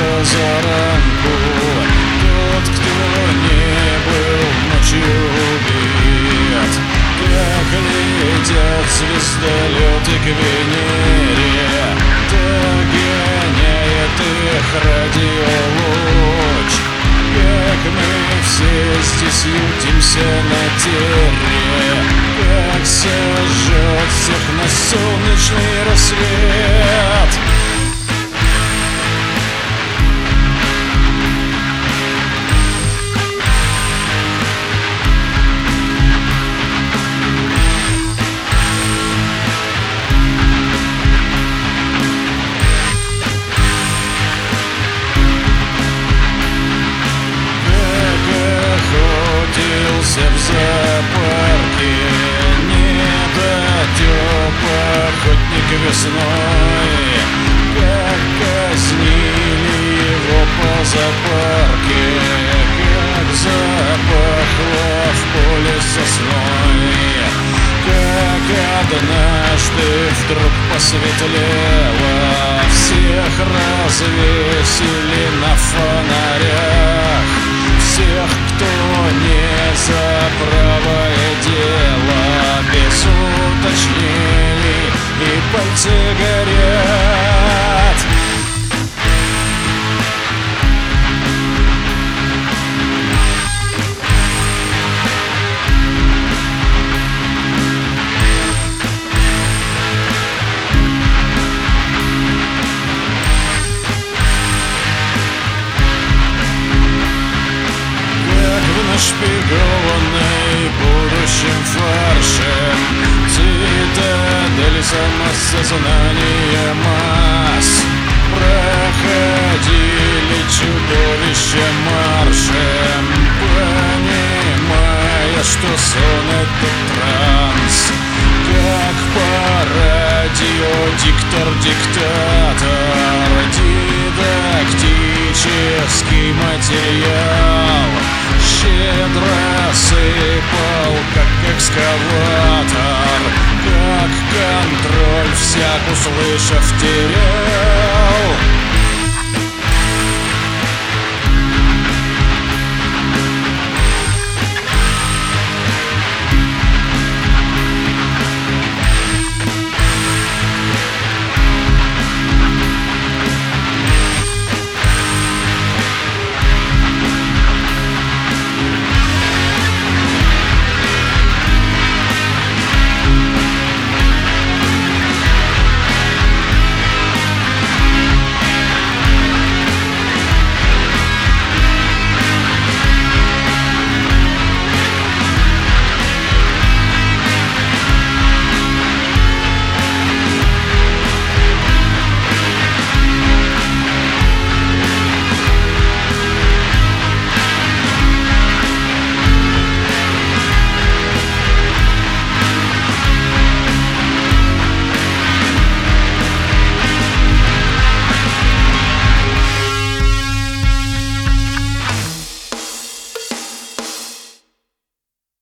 позаранку. Тот, кто не был ночью убит, как летят звездолеты к Венере, так гоняет их радиолуч. Как мы все здесь ютимся на терре, как сожжет всех нас солнечный рассвет. В зоопарке недотёп охотник весной, как казнили его по зоопарке, как запахло в поле сосной, как однажды вдруг посветлело, всех развесили на фонарях, всех, кто не за правое дело, без уточнений, и пальцы горят. Нашпигованный будущим фаршем цитадель самосознания масс проходили чудовища маршем, понимая, что сон — это транс. Как по радио диктор-диктатор, дидактический материал щедро сыпал, как экскаватор, как контроль всяк, услышав, терял.